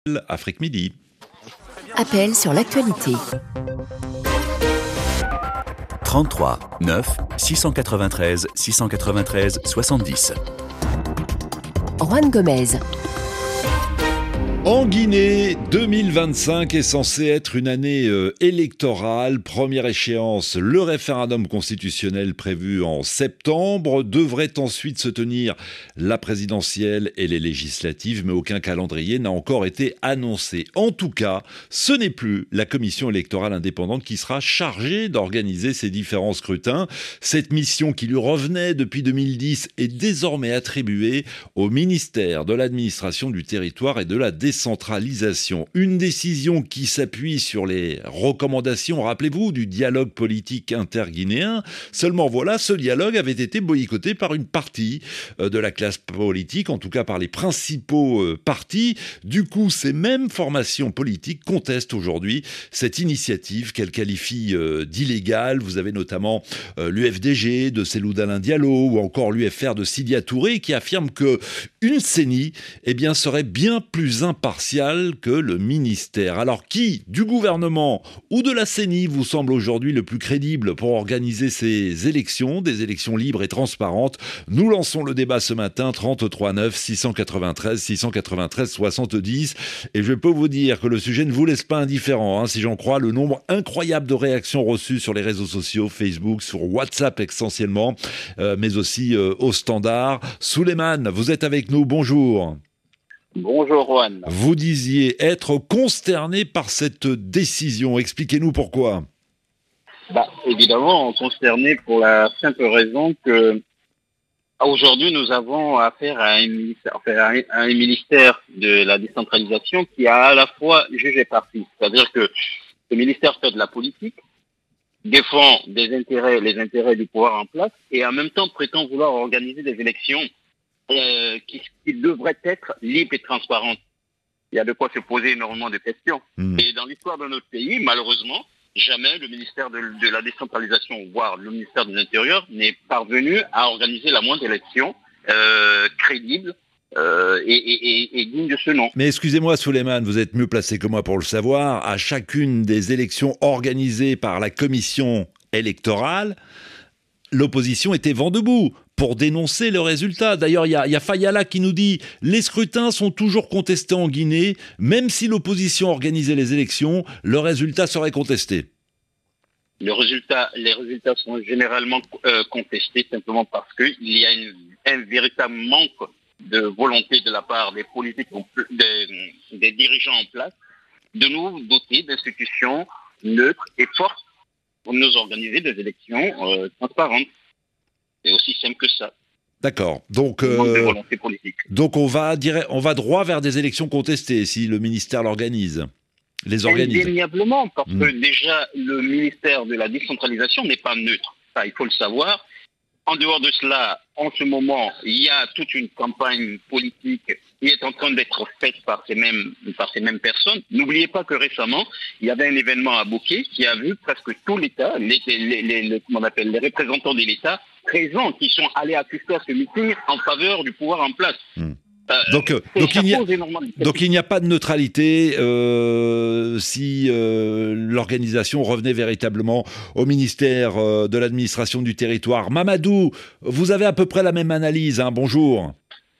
Afrique Midi. Appel sur l'actualité. 33 9 693 693 70. Juan Gomez. En Guinée, 2025 est censé être une année électorale. Première échéance, le référendum constitutionnel prévu en septembre. Devrait ensuite se tenir la présidentielle et les législatives, mais aucun calendrier n'a encore été annoncé. En tout cas, ce n'est plus la commission électorale indépendante qui sera chargée d'organiser ces différents scrutins. Cette mission qui lui revenait depuis 2010 est désormais attribuée au ministère de l'administration du territoire et de la décentralisation. Une décision qui s'appuie sur les recommandations, rappelez-vous, du dialogue politique interguinéen. Seulement voilà, ce dialogue avait été boycotté par une partie de la classe politique, en tout cas par les principaux partis. Du coup, ces mêmes formations politiques contestent aujourd'hui cette initiative qu'elles qualifient d'illégale. Vous avez notamment l'UFDG de Cellou Dalein Diallo ou encore l'UFR de Sidya Touré qui affirment que une CENI serait bien plus impartial que le ministère. Alors qui, du gouvernement ou de la CENI, vous semble aujourd'hui le plus crédible pour organiser ces élections, des élections libres et transparentes? Nous lançons le débat ce matin, 33 9 693 693 70. Et je peux vous dire que le sujet ne vous laisse pas indifférent, si j'en crois le nombre incroyable de réactions reçues sur les réseaux sociaux, Facebook, sur WhatsApp essentiellement, mais aussi au standard. Souleymane, vous êtes avec nous, bonjour. Bonjour Juan. Vous disiez être consterné par cette décision. Expliquez-nous pourquoi. Évidemment, consterné pour la simple raison que aujourd'hui nous avons affaire à un ministère de la décentralisation qui a à la fois jugé parti. C'est-à-dire que le ministère fait de la politique, défend les intérêts du pouvoir en place et en même temps prétend vouloir organiser des élections qui devraient être libres et transparentes. Il y a de quoi se poser énormément de questions. Et dans l'histoire de notre pays, malheureusement, jamais le ministère de la décentralisation, voire le ministère de l'Intérieur, n'est parvenu à organiser la moindre élection crédible et digne de ce nom. Mais excusez-moi Souleymane, vous êtes mieux placé que moi pour le savoir. À chacune des élections organisées par la commission électorale, l'opposition était vent debout pour dénoncer le résultat. D'ailleurs, il y a Fayala qui nous dit « Les scrutins sont toujours contestés en Guinée, même si l'opposition organisait les élections, le résultat serait contesté. » Les résultats sont généralement contestés simplement parce qu'il y a un véritable manque de volonté de la part des politiques, des dirigeants en place, de nous doter d'institutions neutres et fortes pour nous organiser des élections transparentes. C'est aussi simple que ça. D'accord. Donc on va droit vers des élections contestées si le ministère les organise. Indéniablement, parce que déjà le ministère de la décentralisation n'est pas neutre. Ça, il faut le savoir. En dehors de cela, en ce moment, il y a toute une campagne politique qui est en train d'être faite par ces mêmes personnes. N'oubliez pas que récemment, il y avait un événement à Bouquet qui a vu presque tout l'État, les représentants de l'État présents, qui sont allés assister à ce meeting en faveur du pouvoir en place. Donc il n'y a pas de neutralité si l'organisation revenait véritablement au ministère de l'administration du territoire. Mamadou, vous avez à peu près la même analyse, bonjour.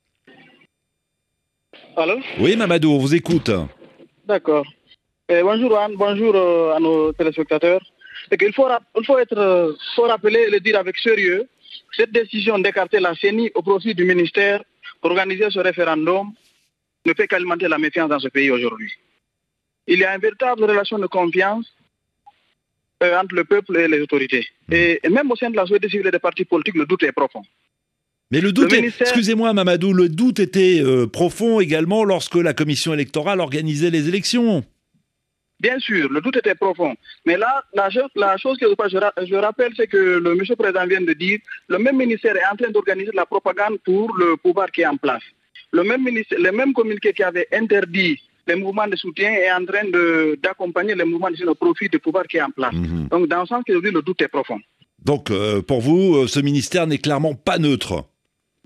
Allô? Oui Mamadou, on vous écoute. D'accord. Bonjour Anne, bonjour à nos téléspectateurs. Il faut rappeler et le dire avec sérieux, cette décision d'écarter la CENI au profit du ministère pour organiser ce référendum ne fait qu'alimenter la méfiance dans ce pays aujourd'hui. Il y a une véritable relation de confiance entre le peuple et les autorités. Et même au sein de la société civile et des partis politiques, le doute est profond. Mais excusez-moi Mamadou, le doute était profond également lorsque la commission électorale organisait les élections. Bien sûr, le doute était profond. Mais là, la chose que je rappelle, c'est que le monsieur président vient de dire, le même ministère est en train d'organiser la propagande pour le pouvoir qui est en place. Le même communiqué qui avait interdit les mouvements de soutien est en train d'accompagner les mouvements de soutien au profit du pouvoir qui est en place. Donc, dans le sens qu'aujourd'hui, le doute est profond. Donc, pour vous, ce ministère n'est clairement pas neutre.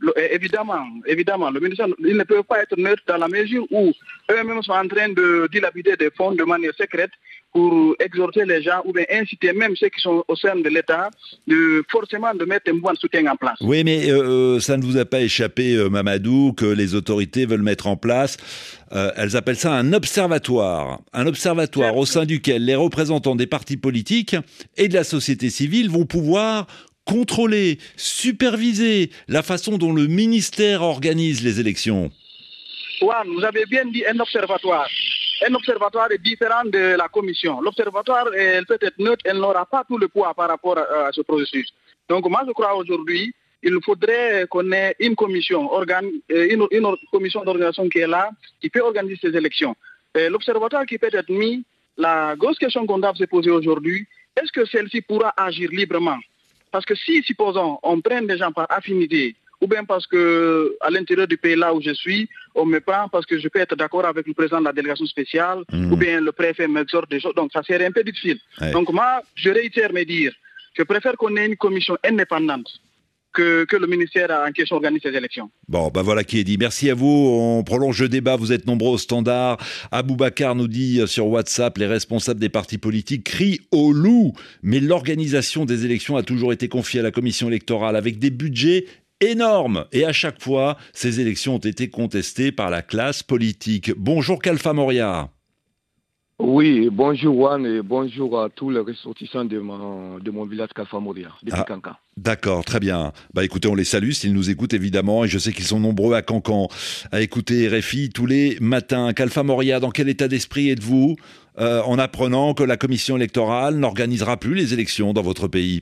évidemment, le ministère, ils ne peuvent pas être neutres dans la mesure où eux-mêmes sont en train de dilapider des fonds de manière secrète pour exhorter les gens ou bien inciter même ceux qui sont au sein de l'État forcément de mettre un mouvement de soutien en place. Oui, mais ça ne vous a pas échappé, Mamadou, que les autorités veulent mettre en place, elles appellent ça un observatoire au sein duquel les représentants des partis politiques et de la société civile vont pouvoir contrôler, superviser la façon dont le ministère organise les élections. Juan, vous avez bien dit un observatoire. Un observatoire est différent de la commission. L'observatoire, elle peut être neutre, elle n'aura pas tout le poids par rapport à ce processus. Donc moi, je crois aujourd'hui, il faudrait qu'on ait une commission, une commission d'organisation qui est là, qui peut organiser ces élections. L'observatoire qui peut être mis, la grosse question qu'on doit se poser aujourd'hui, est-ce que celle-ci pourra agir librement? Parce que si, supposons, on prend des gens par affinité, ou bien parce que à l'intérieur du pays là où je suis, on me prend parce que je peux être d'accord avec le président de la délégation spéciale, ou bien le préfet m'exhorte des choses, donc ça serait un peu difficile. Ouais. Donc moi, je réitère mes dires, je préfère qu'on ait une commission indépendante que le ministère en question organise ces élections. Bon, ben voilà qui est dit. Merci à vous. On prolonge le débat. Vous êtes nombreux au standard. Aboubacar nous dit sur WhatsApp, les responsables des partis politiques crient au loup. Mais l'organisation des élections a toujours été confiée à la commission électorale avec des budgets énormes. Et à chaque fois, ces élections ont été contestées par la classe politique. Bonjour Kalfa Moria. Oui, bonjour Juan et bonjour à tous les ressortissants de mon village Kalfa Moria, depuis Kankan. D'accord, très bien. Bah écoutez, on les salue s'ils nous écoutent évidemment, et je sais qu'ils sont nombreux à Cancan à écouter RFI tous les matins. Kalfa Moria, dans quel état d'esprit êtes-vous en apprenant que la commission électorale n'organisera plus les élections dans votre pays?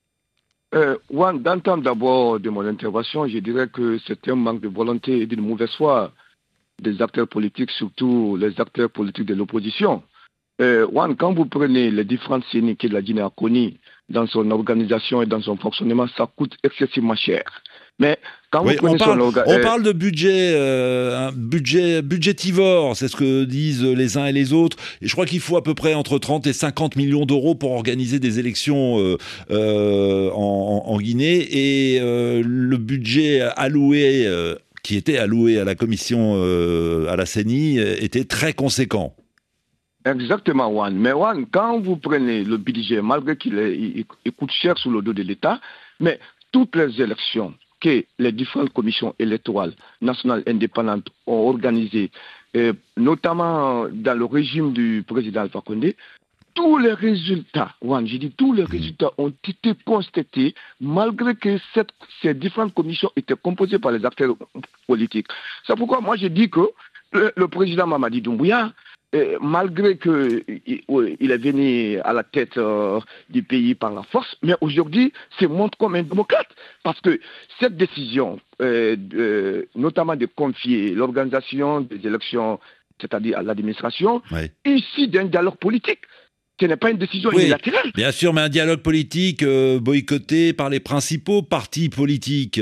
Juan, d'entendre d'abord de mon intervention, je dirais que c'est un manque de volonté et d'une mauvaise foi des acteurs politiques, surtout les acteurs politiques de l'opposition. Juan, quand vous prenez les différentes CENI que la Guinée a connues dans son organisation et dans son fonctionnement, ça coûte excessivement cher. Mais quand vous prenez on parle de budget budgétivore, c'est ce que disent les uns et les autres. Et je crois qu'il faut à peu près entre 30 et 50 millions d'euros pour organiser des élections en Guinée. Et le budget alloué qui était alloué à la commission, à la CENI, était très conséquent. Exactement, Juan. Mais Juan, quand vous prenez le budget, malgré qu'il coûte cher sous le dos de l'État, mais toutes les élections que les différentes commissions électorales nationales indépendantes ont organisées, notamment dans le régime du président Alpha Condé, tous les résultats, Juan, j'ai dit tous les résultats ont été constatés malgré que ces différentes commissions étaient composées par les acteurs politiques. C'est pourquoi moi je dis que le président Mamadi Doumbouya, malgré qu'il est venu à la tête du pays par la force, mais aujourd'hui se montre comme un démocrate. Parce que cette décision, notamment de confier l'organisation des élections, c'est-à-dire à l'administration, ici d'un dialogue politique. Ce n'est pas une décision unilatérale. Bien sûr, mais un dialogue politique boycotté par les principaux partis politiques.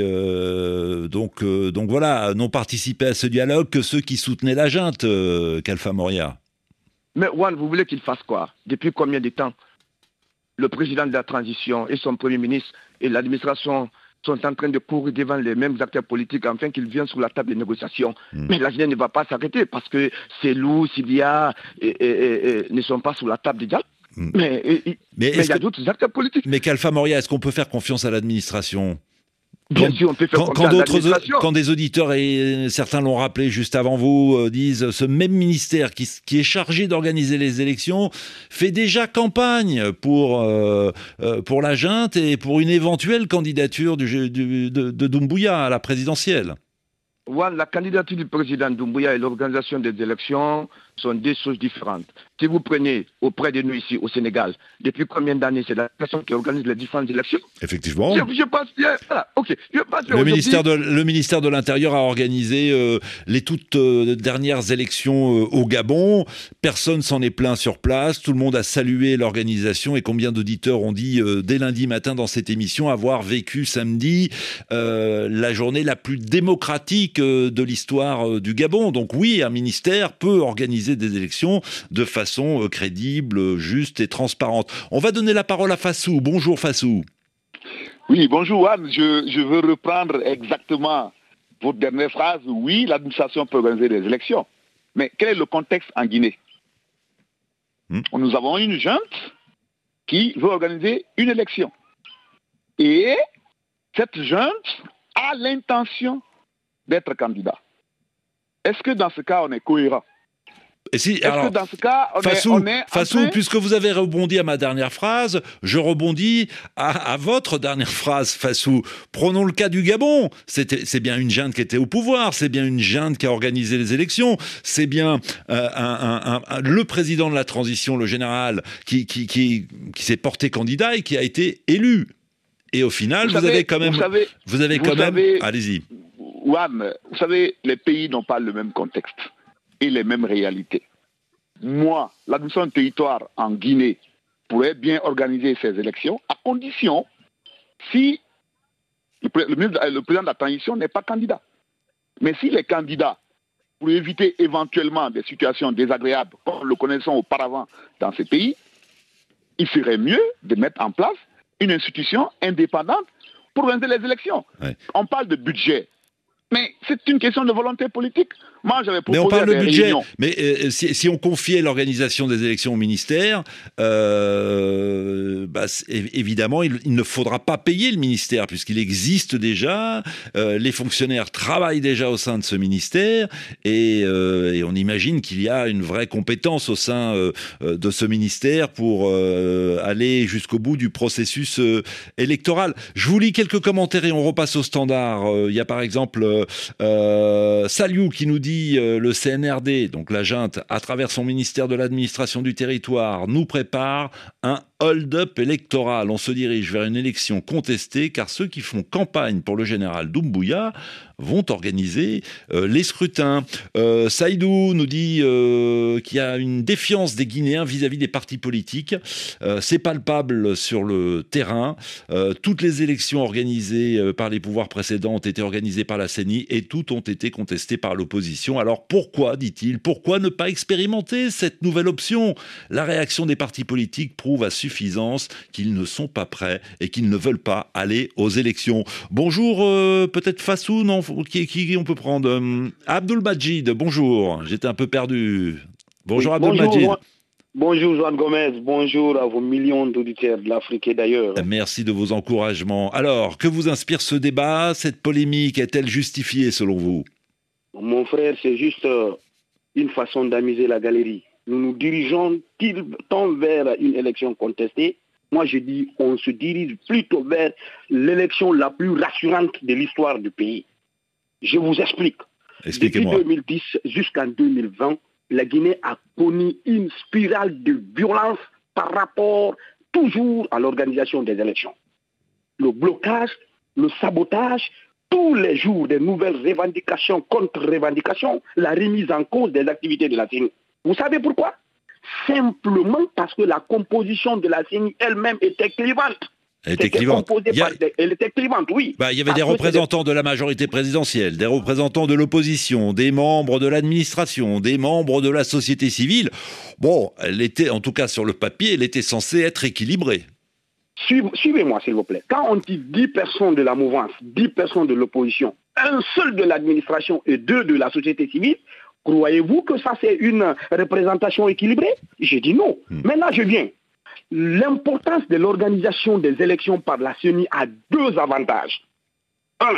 Donc voilà, n'ont participé à ce dialogue que ceux qui soutenaient la junte, Kalfa Moria. Mais Juan, vous voulez qu'il fasse quoi? Depuis combien de temps le président de la transition et son premier ministre et l'administration sont en train de courir devant les mêmes acteurs politiques afin qu'ils viennent sur la table de négociation. Mais la Guinée ne va pas s'arrêter parce que Cellou, Sidia ne sont pas sur la table de dialogue. Mais il y a d'autres acteurs politiques. Mais Kalfa Moria, est-ce qu'on peut faire confiance à l'administration ? Bien sûr, on peut faire confiance à l'administration. Quand des auditeurs, et certains l'ont rappelé juste avant vous, disent ce même ministère qui est chargé d'organiser les élections fait déjà campagne pour la junte et pour une éventuelle candidature de Doumbouya à la présidentielle. Ouais, la candidature du président Doumbouya et l'organisation des élections sont deux choses différentes. Si vous prenez auprès de nous ici au Sénégal, depuis combien d'années c'est la personne qui organise les différentes élections? Effectivement. Je pense bien. Voilà, ok. Le ministère de l'Intérieur a organisé les toutes dernières élections au Gabon. Personne s'en est plaint sur place. Tout le monde a salué l'organisation. Et combien d'auditeurs ont dit dès lundi matin dans cette émission avoir vécu samedi la journée la plus démocratique de l'histoire du Gabon. Donc oui, un ministère peut organiser des élections de façon crédible, juste et transparente. On va donner la parole à Fassou. Bonjour Fassou. Oui, bonjour Anne. Je veux reprendre exactement votre dernière phrase. Oui, l'administration peut organiser des élections. Mais quel est le contexte en Guinée? Nous avons une junte qui veut organiser une élection. Et cette junte a l'intention d'être candidat. Est-ce que dans ce cas, on est cohérent? Et si, Est-ce que dans ce cas, Fassou, puisque vous avez rebondi à ma dernière phrase, je rebondis à votre dernière phrase, Fassou. Prenons le cas du Gabon. C'est bien une junte qui était au pouvoir, c'est bien une junte qui a organisé les élections, c'est bien le président de la transition, le général, qui s'est porté candidat et qui a été élu. Et au final, vous avez quand même... Allez-y. Ouam, vous savez, les pays n'ont pas le même contexte et les mêmes réalités. Moi, l'administration du territoire en Guinée pourrait bien organiser ces élections à condition si le président de la transition n'est pas candidat. Mais s'il est candidat, pour éviter éventuellement des situations désagréables comme nous le connaissons auparavant dans ces pays, il serait mieux de mettre en place une institution indépendante pour organiser les élections. Ouais. On parle de budget. Mais c'est une question de volonté politique. Moi, j'avais proposé. Mais on parle de budget. Réunions. Mais si on confiait l'organisation des élections au ministère, évidemment, il ne faudra pas payer le ministère puisqu'il existe déjà. Les fonctionnaires travaillent déjà au sein de ce ministère et on imagine qu'il y a une vraie compétence au sein de ce ministère pour aller jusqu'au bout du processus électoral. Je vous lis quelques commentaires et on repasse au standard. Il y a par exemple Saliou qui nous dit le CNRD, donc la junte, à travers son ministère de l'administration du territoire, nous prépare un hold-up électoral. On se dirige vers une élection contestée car ceux qui font campagne pour le général Doumbouya vont organiser les scrutins. Saïdou nous dit qu'il y a une défiance des Guinéens vis-à-vis des partis politiques. C'est palpable sur le terrain. Toutes les élections organisées par les pouvoirs précédents ont été organisées par la CENI et toutes ont été contestées par l'opposition. Alors pourquoi, dit-il, pourquoi ne pas expérimenter cette nouvelle option? La réaction des partis politiques prouve à suffisance qu'ils ne sont pas prêts et qu'ils ne veulent pas aller aux élections. Bonjour, peut-être Fassou, non, qui on peut prendre Abdul Majid, bonjour, j'étais un peu perdu. Bonjour, oui, Abdul Majid. Bonjour Juan Gomez, bonjour à vos millions d'auditeurs de l'Afrique et d'ailleurs. Merci de vos encouragements. Alors, que vous inspire ce débat? Cette polémique est-elle justifiée selon vous? Mon frère, c'est juste une façon d'amuser la galerie. Nous nous dirigeons tant vers une élection contestée. Moi, je dis, on se dirige plutôt vers l'élection la plus rassurante de l'histoire du pays. Je vous explique. Expliquez-moi. Depuis 2010 jusqu'en 2020, la Guinée a connu une spirale de violence par rapport toujours à l'organisation des élections. Le blocage, le sabotage, tous les jours des nouvelles revendications contre revendications, la remise en cause des activités de la CENI. Vous savez pourquoi? Simplement parce que la composition de la CENI elle-même était clivante. Elle était clivante. Elle était clivante, oui. Il y avait des représentants de la majorité présidentielle, des représentants de l'opposition, des membres de l'administration, des membres de la société civile. Bon, elle était, en tout cas sur le papier, elle était censée être équilibrée. Suivez-moi, s'il vous plaît. Quand on dit 10 personnes de la mouvance, 10 personnes de l'opposition, un seul de l'administration et 2 de la société civile, croyez-vous que ça, c'est une représentation équilibrée? J'ai dit non. Maintenant, je viens. L'importance de l'organisation des élections par la CENI a 2 avantages. Un,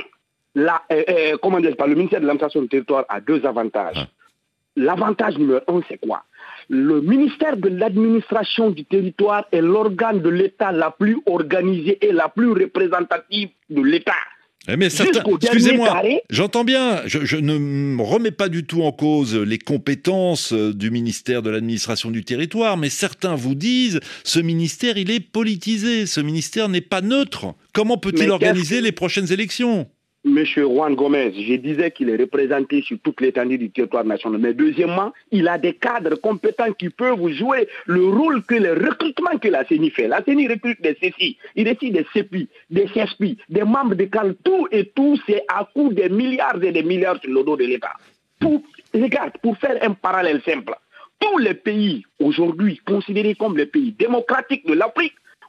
le ministère de l'administration du territoire a 2 avantages. L'avantage numéro 1, c'est quoi? Le ministère de l'administration du territoire est l'organe de l'État la plus organisée et la plus représentative de l'État. Mais certains, excusez-moi, j'entends bien, je ne remets pas du tout en cause les compétences du ministère de l'administration du territoire, mais certains vous disent, ce ministère, il est politisé, ce ministère n'est pas neutre. Comment peut-il organiser les prochaines élections? Monsieur Juan Gomez, je disais qu'il est représenté sur toute l'étendue du territoire national. Mais deuxièmement, il a des cadres compétents qui peuvent jouer le rôle que le recrutement que la CENI fait. La CENI recrute des CECI, il recrute des CEPI, des CESPI, des membres de CAL, tout et tout, c'est à coût des milliards et des milliards sur le dos de l'État. Regarde, pour faire un parallèle simple, tous les pays aujourd'hui considérés comme les pays démocratiques de l'Afrique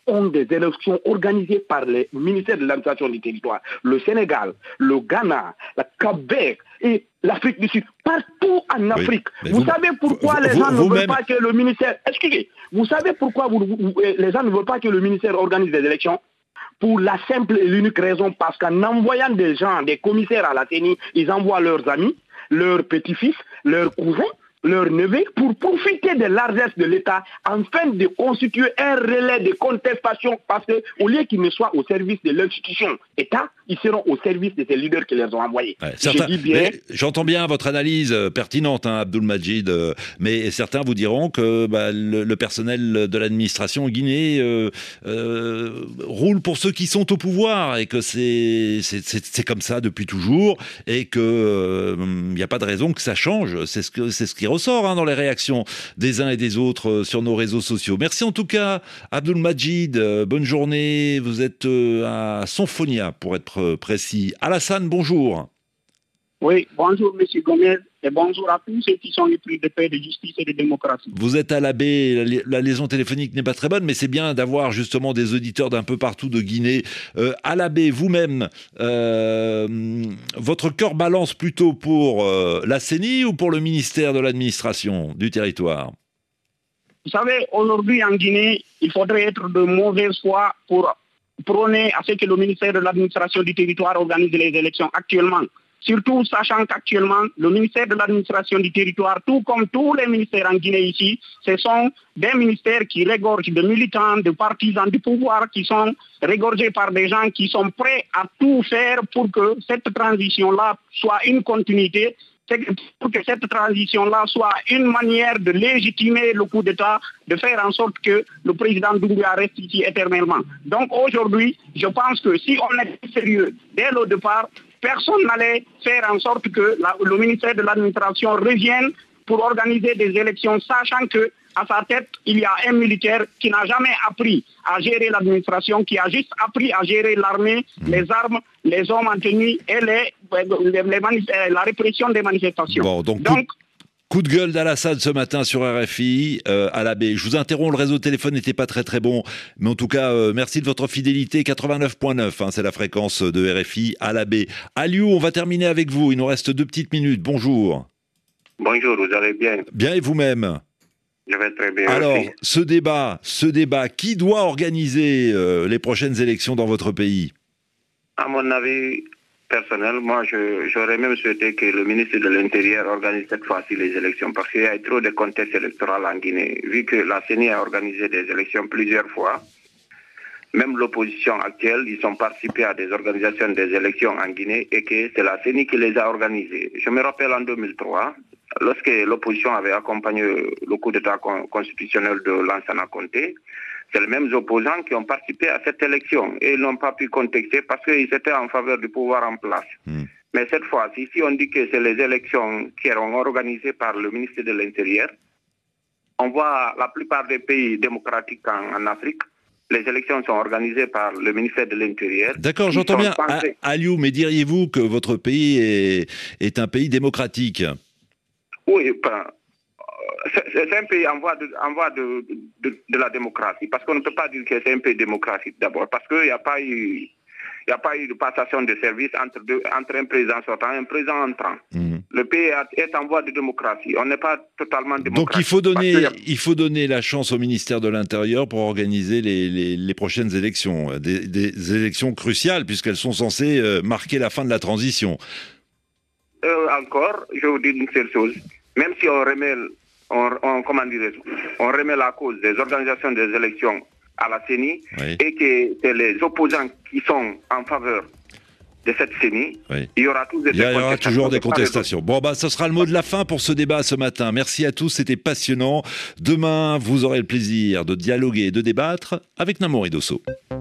ont des élections organisées par les ministères de l'administration du territoire. Le Sénégal, le Ghana, le Cap-Vert et l'Afrique du Sud, partout en Afrique. Vous savez pourquoi les gens ne veulent pas que le ministère... Excusez, vous savez pourquoi les gens ne veulent pas que le ministère organise des élections? Pour la simple et l'unique raison, parce qu'en envoyant des gens, des commissaires à la CENI, ils envoient leurs amis, leurs petits-fils, leurs cousins, leurs neveux, pour profiter des largesses de l'État, afin de constituer un relais de contestation, parce qu'au lieu qu'ils ne soient au service de l'institution État, ils seront au service de ces leaders qui les ont envoyés. J'entends bien votre analyse pertinente, Abdoul Majid, mais certains vous diront que le personnel de l'administration guinéenne roule pour ceux qui sont au pouvoir, et que c'est comme ça depuis toujours, et qu'il n'y a pas de raison que ça change. C'est ce qui ressort dans les réactions des uns et des autres sur nos réseaux sociaux. Merci en tout cas, Abdoul Majid. Bonne journée. Vous êtes à Sonfonia, pour être précis. Alassane, bonjour. Oui, bonjour M. Gomez, et bonjour à tous ceux qui sont les plus de paix, de justice et de démocratie. Vous êtes à la baie, la liaison téléphonique n'est pas très bonne, mais c'est bien d'avoir justement des auditeurs d'un peu partout de Guinée. À la baie, vous-même, votre cœur balance plutôt pour la CENI ou pour le ministère de l'administration du territoire? Vous savez, aujourd'hui en Guinée, il faudrait être de mauvaise foi pour prôner à ce que le ministère de l'administration du territoire organise les élections actuellement. Surtout sachant qu'actuellement, le ministère de l'administration du territoire, tout comme tous les ministères en Guinée ici, ce sont des ministères qui régorgent de militants, de partisans du pouvoir, qui sont régorgés par des gens qui sont prêts à tout faire pour que cette transition-là soit une continuité, pour que cette transition-là soit une manière de légitimer le coup d'État, de faire en sorte que le président Doumbouya reste ici éternellement. Donc aujourd'hui, je pense que si on est sérieux dès le départ, personne n'allait faire en sorte que le ministère de l'administration revienne pour organiser des élections, sachant que à sa tête, il y a un militaire qui n'a jamais appris à gérer l'administration, qui a juste appris à gérer l'armée, les armes, les hommes en tenue et la répression des manifestations. Bon, donc coup de gueule d'Alassane ce matin sur RFI à la baie. Je vous interromps, le réseau de téléphone n'était pas très bon, mais en tout cas, merci de votre fidélité. 89.9, c'est la fréquence de RFI à la baie. Aliou, on va terminer avec vous, il nous reste 2 petites minutes. Bonjour. Bonjour, vous allez bien? Bien, et vous-même? Je vais très bien. Alors, aussi. ce débat, qui doit organiser les prochaines élections dans votre pays? À mon avis personnel, moi, j'aurais même souhaité que le ministre de l'Intérieur organise cette fois-ci les élections, parce qu'il y a trop de contexte électoral en Guinée. Vu que la CENI a organisé des élections plusieurs fois, même l'opposition actuelle, ils ont participé à des organisations des élections en Guinée, et que c'est la CENI qui les a organisées. Je me rappelle en 2003, lorsque l'opposition avait accompagné le coup d'État constitutionnel de Lansana Conté, c'est les mêmes opposants qui ont participé à cette élection, et ils n'ont pas pu contester parce qu'ils étaient en faveur du pouvoir en place. Mais cette fois-ci, si on dit que c'est les élections qui seront organisées par le ministre de l'Intérieur, on voit la plupart des pays démocratiques en Afrique, les élections sont organisées par le ministère de l'Intérieur. D'accord, j'entends bien. Aliou, mais diriez-vous que votre pays est un pays démocratique? Oui, c'est un pays en voie de la démocratie, parce qu'on ne peut pas dire que c'est un pays démocratique d'abord, parce qu'il n'y a pas eu de passation de service entre un président sortant et un président entrant. Le pays est en voie de démocratie. On n'est pas totalement démocratique. Donc il faut donner la chance au ministère de l'Intérieur pour organiser les prochaines élections, des élections cruciales, puisqu'elles sont censées marquer la fin de la transition. Encore, je vous dis une seule chose. Même si on remet la cause des organisations des élections à la CENI, oui, et que c'est les opposants qui sont en faveur de cette CENI, oui, il y aura toujours des contestations. Bon, ce sera le mot de la fin pour ce débat ce matin. Merci à tous, c'était passionnant. Demain, vous aurez le plaisir de dialoguer et de débattre avec Namouri Dosso.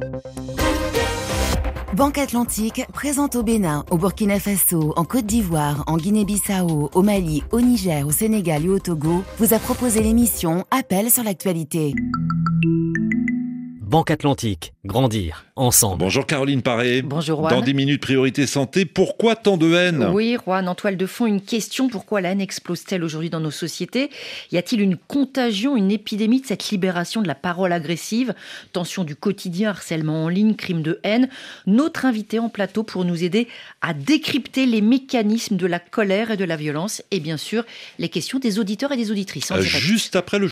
Banque Atlantique présente au Bénin, au Burkina Faso, en Côte d'Ivoire, en Guinée-Bissau, au Mali, au Niger, au Sénégal et au Togo, vous a proposé l'émission Appel sur l'actualité. Banque Atlantique, grandir ensemble. Bonjour Caroline Paré. Bonjour Juan. Dans 10 minutes, priorité santé, pourquoi tant de haine ? Oui Juan, en toile de fond, une question, pourquoi la haine explose-t-elle aujourd'hui dans nos sociétés ? Y a-t-il une contagion, une épidémie de cette libération de la parole agressive ? Tension du quotidien, harcèlement en ligne, crime de haine. Notre invité en plateau pour nous aider à décrypter les mécanismes de la colère et de la violence et bien sûr les questions des auditeurs et des auditrices. Juste après le